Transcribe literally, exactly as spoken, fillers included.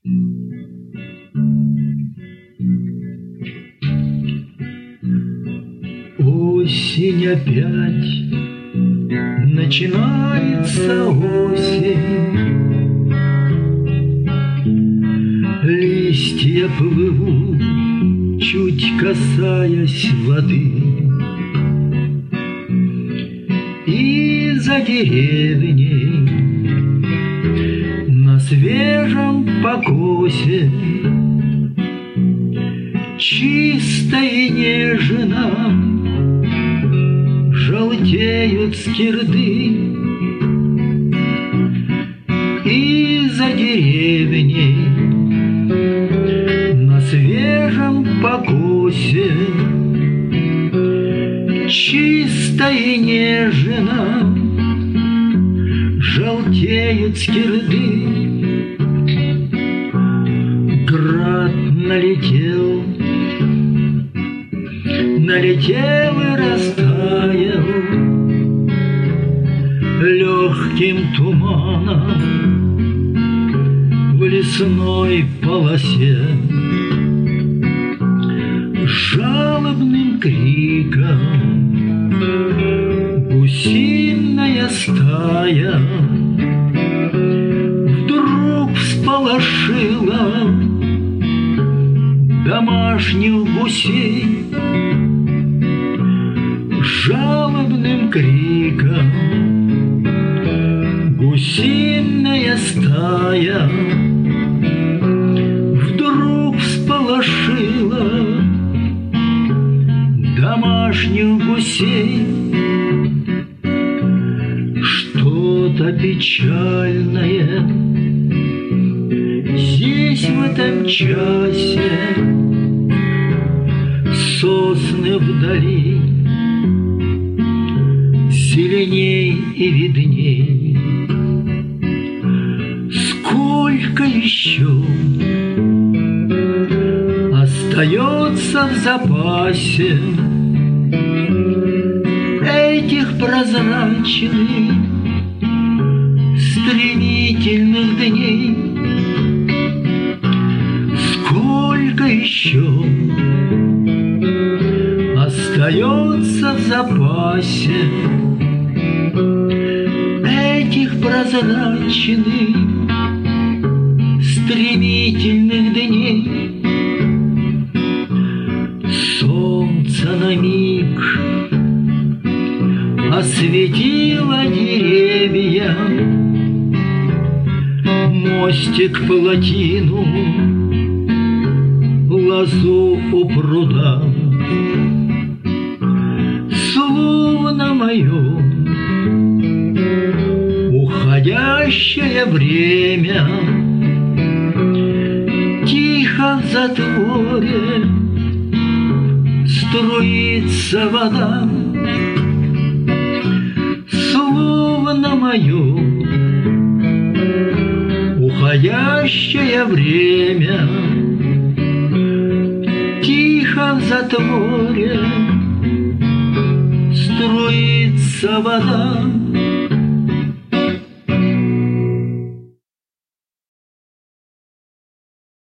Осень опять, начинается осень. Листья плывут, чуть касаясь воды. И за деревней на свежем покосе чисто и нежно желтеют скирды. И за деревней на свежем покосе чисто и нежно желтеют скирды. Град налетел, налетел и растаял легким туманом в лесной полосе. Жалобным криком гусиная стая вдруг всполошила домашних гусей. Жалобным криком гусиная стая вдруг всполошила домашних гусей. Что-то печальное здесь в этом часе. Сосны вдали зеленей и видней. Сколько еще остается в запасе этих прозрачных стремительных дней? Сколько еще остается в запасе этих прозрачных стремительных дней? Солнце на миг осветило деревья, мостик, плотину, лозу у пруда. Словно мое уходящее время тихо в затворе струится вода. Словно мое уходящее время тихо в затворе струится вода.